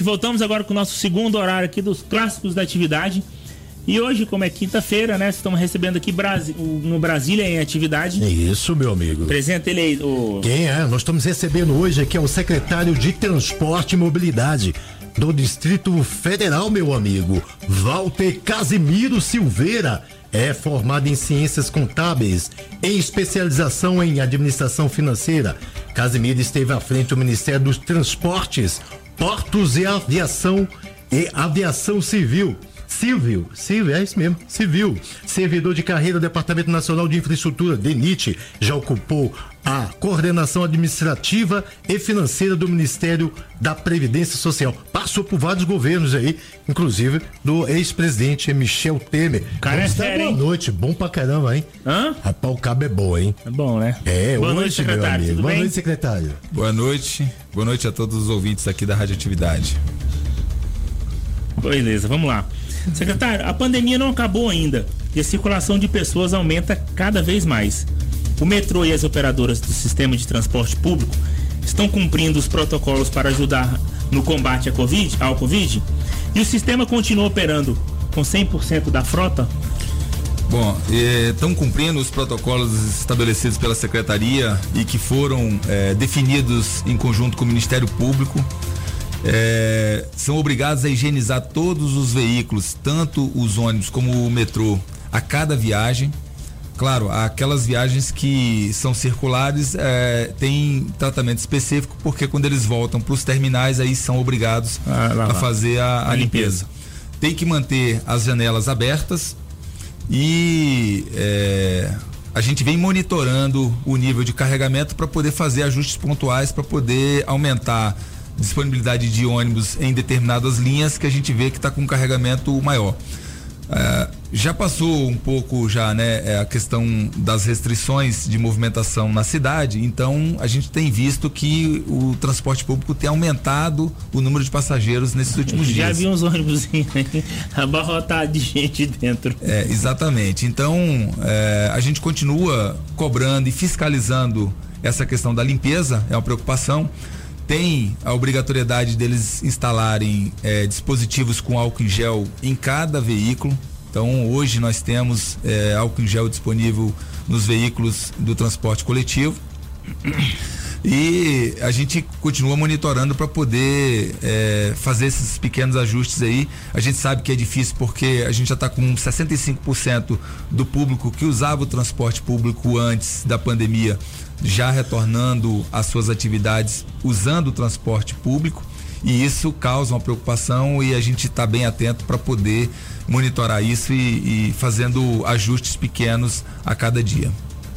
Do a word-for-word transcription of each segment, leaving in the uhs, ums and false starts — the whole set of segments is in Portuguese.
voltamos agora com o nosso segundo horário aqui dos clássicos da atividade. E hoje, como é quinta-feira, né? Estamos recebendo aqui Brasi- no Brasília em atividade. É isso, meu amigo. Presente ele aí, o... Quem é? Nós estamos recebendo hoje aqui é o secretário de Transporte e Mobilidade do Distrito Federal, meu amigo, Walter Casimiro Silveira. É formado em Ciências Contábeis, em especialização em Administração Financeira. Casimiro esteve à frente do Ministério dos Transportes, Portos e Aviação e Aviação Civil. Civil, civil, é isso mesmo, civil. Servidor de carreira do Departamento Nacional de Infraestrutura, DENIT, já ocupou a coordenação administrativa e financeira do Ministério da Previdência Social. Passou por vários governos aí, inclusive do ex-presidente Michel Temer. Cara, é sério, boa hein? noite, bom pra caramba, hein? Hã? Rapaz, o cabo é bom, hein? É bom, né? É, boa hoje, noite, secretário, meu amigo. tudo Boa bem? noite, secretário. Boa noite, boa noite a todos os ouvintes aqui da Radioatividade. Beleza, vamos lá. Secretário, a pandemia não acabou ainda e a circulação de pessoas aumenta cada vez mais. O metrô e as operadoras do sistema de transporte público estão cumprindo os protocolos para ajudar no combate à COVID, ao Covid? E o sistema continua operando com cem por cento da frota? Bom, estão cumprindo os protocolos estabelecidos pela Secretaria e que foram é, definidos em conjunto com o Ministério Público. É, são obrigados a higienizar todos os veículos, tanto os ônibus como o metrô, a cada viagem. Claro, aquelas viagens que são circulares é, tem tratamento específico, porque quando eles voltam para os terminais, aí são obrigados ah, lá, lá. a fazer a, a, a limpeza. limpeza. Tem que manter as janelas abertas e é, a gente vem monitorando o nível de carregamento para poder fazer ajustes pontuais, para poder aumentar disponibilidade de ônibus em determinadas linhas que a gente vê que está com um carregamento maior. Uh, já passou um pouco já, né, a questão das restrições de movimentação na cidade, então a gente tem visto que o transporte público tem aumentado o número de passageiros nesses últimos já dias. Já vi uns ônibus abarrotados de gente dentro. É, exatamente. Então é, a gente continua cobrando e fiscalizando essa questão da limpeza, é uma preocupação. Tem a obrigatoriedade deles instalarem é, dispositivos com álcool em gel em cada veículo. Então hoje nós temos é, álcool em gel disponível nos veículos do transporte coletivo e a gente continua monitorando para poder é, fazer esses pequenos ajustes aí. A gente sabe que é difícil porque a gente já está com sessenta e cinco por cento do público que usava o transporte público antes da pandemia já retornando às suas atividades usando o transporte público, e isso causa uma preocupação e a gente está bem atento para poder monitorar isso e, e fazendo ajustes pequenos a cada dia.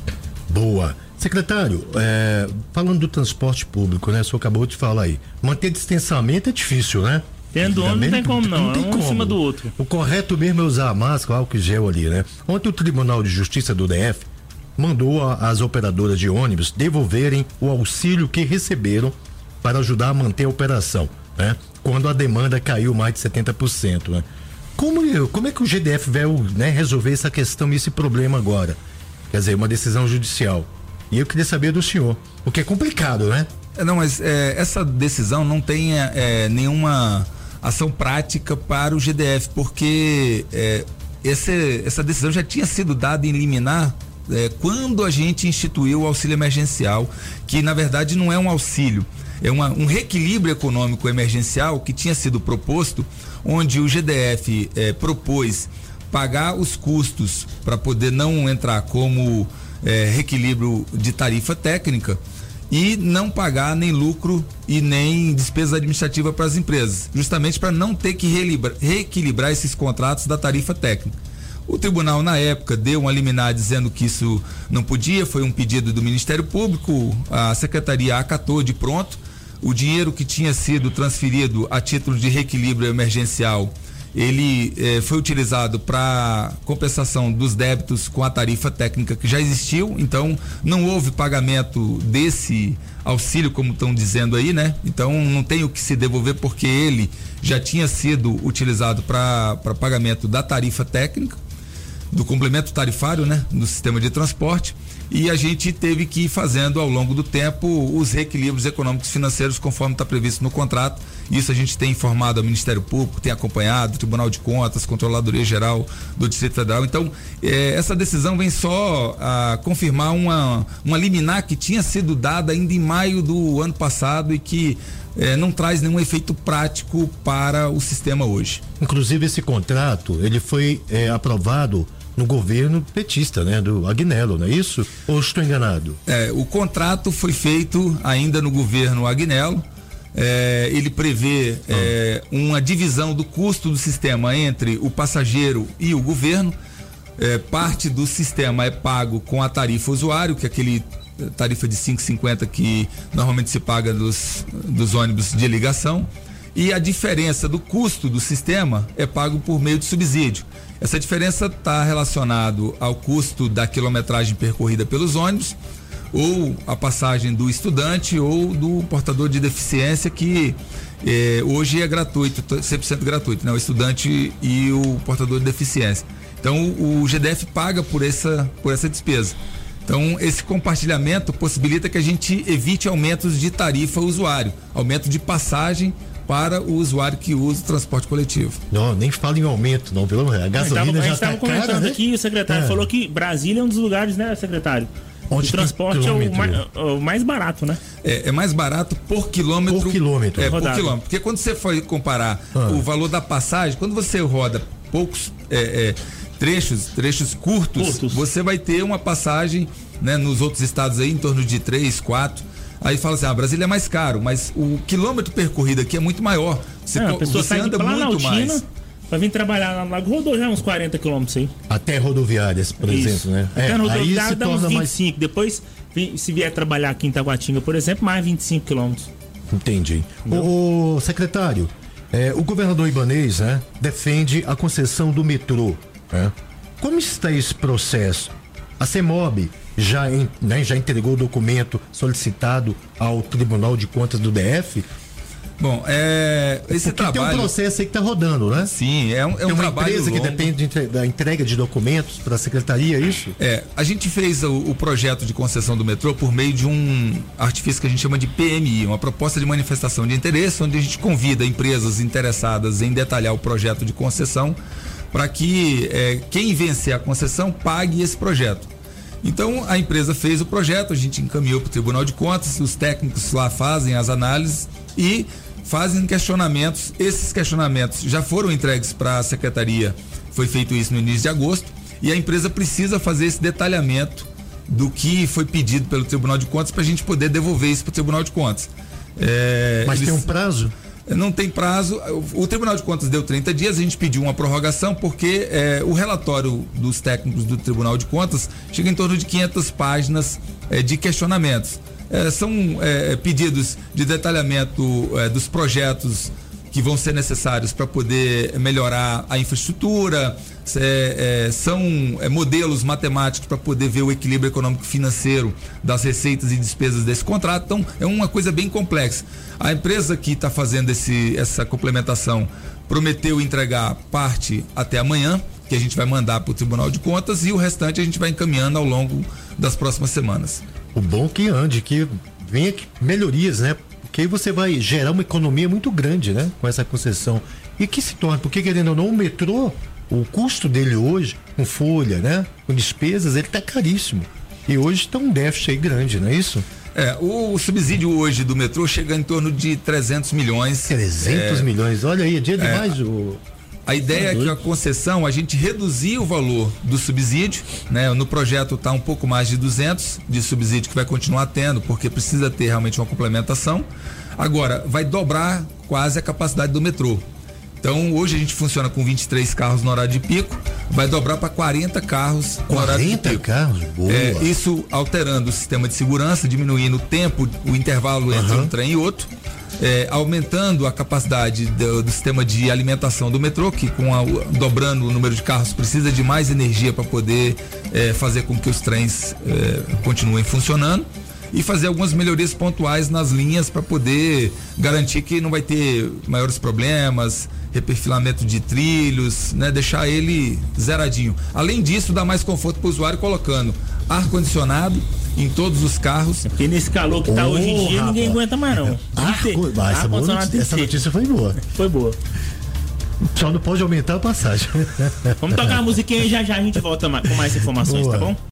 Boa. Secretário, é, falando do transporte público, né? O senhor acabou de falar aí. Manter distanciamento é difícil, né? Tendo um não tem como não, não tem é um como. Em cima do outro. O correto mesmo é usar a máscara, álcool gel ali, né? Ontem o Tribunal de Justiça do D F mandou a, as operadoras de ônibus devolverem o auxílio que receberam para ajudar a manter a operação, né? Quando a demanda caiu mais de setenta por cento, né? Como, como é que o G D F vai, né, resolver essa questão, esse problema agora? Quer dizer, uma decisão judicial. E eu queria saber do senhor, porque é complicado, né? É, não, mas é, essa decisão não tem é, nenhuma ação prática para o G D F, porque é, esse, essa decisão já tinha sido dada em liminar é, quando a gente instituiu o auxílio emergencial, que na verdade não é um auxílio, é uma, um reequilíbrio econômico emergencial que tinha sido proposto, onde o G D F é, propôs pagar os custos para poder não entrar como é, reequilíbrio de tarifa técnica e não pagar nem lucro e nem despesa administrativa para as empresas, justamente para não ter que reequilibrar, reequilibrar esses contratos da tarifa técnica. O tribunal, na época, deu uma liminar dizendo que isso não podia, foi um pedido do Ministério Público, a Secretaria acatou de pronto. O dinheiro que tinha sido transferido a título de reequilíbrio emergencial, ele eh, foi utilizado para compensação dos débitos com a tarifa técnica que já existiu, então não houve pagamento desse auxílio, como estão dizendo aí, né? Então não tem o que se devolver porque ele já tinha sido utilizado para pagamento da tarifa técnica, do complemento tarifário, né, no sistema de transporte, e a gente teve que ir fazendo ao longo do tempo os reequilíbrios econômicos financeiros conforme está previsto no contrato, Isso a gente tem informado ao Ministério Público, tem acompanhado o Tribunal de Contas, Controladoria Geral do Distrito Federal. Então, eh, essa decisão vem só a confirmar uma, uma liminar que tinha sido dada ainda em maio do ano passado e que eh, não traz nenhum efeito prático para o sistema hoje. Inclusive, esse contrato, ele foi eh, aprovado no governo petista, né? Do Agnello, não é isso? Ou estou enganado? É, o contrato foi feito ainda no governo Agnello. É, ele prevê é, uma divisão do custo do sistema entre o passageiro e o governo. É, parte do sistema é pago com a tarifa usuário, que é aquele tarifa de cinco reais e cinquenta centavos que normalmente se paga dos, dos ônibus de ligação. E a diferença do custo do sistema é pago por meio de subsídio. Essa diferença está relacionada ao custo da quilometragem percorrida pelos ônibus, ou a passagem do estudante ou do portador de deficiência, que eh, hoje é gratuito, cem por cento gratuito, né? O estudante e o portador de deficiência. Então o, o G D F paga por essa, por essa despesa. Então esse compartilhamento possibilita que a gente evite aumentos de tarifa usuário, aumento de passagem para o usuário que usa o transporte coletivo. Não, nem fala em aumento, não, pelo menos. A gasolina já está cara, né? A gente estava comentando aqui, o secretário é. falou que Brasília é um dos lugares, né, secretário? Onde o transporte é o mais, o mais barato, né? É, é mais barato por quilômetro. Por quilômetro. É, por quilômetro. Porque quando você for comparar ah. o valor da passagem, quando você roda poucos é, é, trechos, trechos curtos, curtos, você vai ter uma passagem, né, nos outros estados aí em torno de três, quatro. Aí fala assim, ah, Brasília é mais caro, mas o quilômetro percorrido aqui é muito maior. Você, é, a pessoa você anda muito mais. Pra vir trabalhar lá no Lago, rodou já uns quarenta quilômetros aí. Até rodoviárias, por Isso. exemplo, né? Até é, rodoviária dá uns vinte e cinco. Mais... Depois, se vier trabalhar aqui em Taguatinga, por exemplo, mais vinte e cinco quilômetros. Entendi. O secretário, é, o governador Ibanez, né, defende a concessão do metrô. Né? Como está esse processo? A CEMOB já, né, já entregou o documento solicitado ao Tribunal de Contas do D F? Bom, é, esse Porque trabalho... tem um processo aí que está rodando, né? Sim, é um, é tem um uma trabalho empresa longo. que depende de entre, da entrega de documentos para a secretaria, é isso? É, a gente fez o, o projeto de concessão do metrô por meio de um artifício que a gente chama de P M I, uma proposta de manifestação de interesse, onde a gente convida empresas interessadas em detalhar o projeto de concessão para que é, quem vencer a concessão pague esse projeto. Então a empresa fez o projeto, a gente encaminhou para o Tribunal de Contas, os técnicos lá fazem as análises e fazem questionamentos. Esses questionamentos já foram entregues para a secretaria, foi feito isso no início de agosto, e a empresa precisa fazer esse detalhamento do que foi pedido pelo Tribunal de Contas para a gente poder devolver isso para o Tribunal de Contas. É, Mas eles... tem um prazo? Não tem prazo. O Tribunal de Contas deu trinta dias, a gente pediu uma prorrogação porque é, o relatório dos técnicos do Tribunal de Contas chega em torno de quinhentas páginas é, de questionamentos. É, são é, pedidos de detalhamento é, dos projetos que vão ser necessários para poder melhorar a infraestrutura, é, é, são é, modelos matemáticos para poder ver o equilíbrio econômico e financeiro das receitas e despesas desse contrato. Então é uma coisa bem complexa. A empresa que está fazendo esse, essa complementação prometeu entregar parte até amanhã, que a gente vai mandar para o Tribunal de Contas, e o restante a gente vai encaminhando ao longo das próximas semanas. O bom que ande, que venha melhorias, né? Porque aí você vai gerar uma economia muito grande, né? Com essa concessão. E que se torna, porque querendo ou não, o metrô, o custo dele hoje, com folha, né? Com despesas, ele tá caríssimo. E hoje está um déficit aí grande, não é isso? É, o, o subsídio hoje do metrô chega em torno de trezentos milhões. trezentos é, milhões, olha aí, é dia é, demais o... A ideia é que a concessão, a gente reduzir o valor do subsídio, né? No projeto está um pouco mais de duzentos de subsídio que vai continuar tendo, porque precisa ter realmente uma complementação. Agora, vai dobrar quase a capacidade do metrô. Então, hoje a gente funciona com vinte e três carros no horário de pico, vai dobrar para quarenta carros no horário de pico. quarenta carros? Boa. É, isso alterando o sistema de segurança, diminuindo o tempo, o intervalo entre uhum. um trem e outro. É, aumentando a capacidade do, do sistema de alimentação do metrô, que com a, dobrando o número de carros precisa de mais energia para poder é, fazer com que os trens é, continuem funcionando, e fazer algumas melhorias pontuais nas linhas para poder garantir que não vai ter maiores problemas, reperfilamento de trilhos, né, deixar ele zeradinho. Além disso, dá mais conforto para o usuário colocando ar-condicionado em todos os carros. Porque nesse calor que tá Oh, hoje em dia, rapaz. ninguém aguenta mais não. Arco, ah, essa, boa notícia, essa notícia foi boa. Foi boa. Só não pode aumentar a passagem. Vamos tocar a musiquinha e já já a gente volta com mais informações, Boa. tá bom?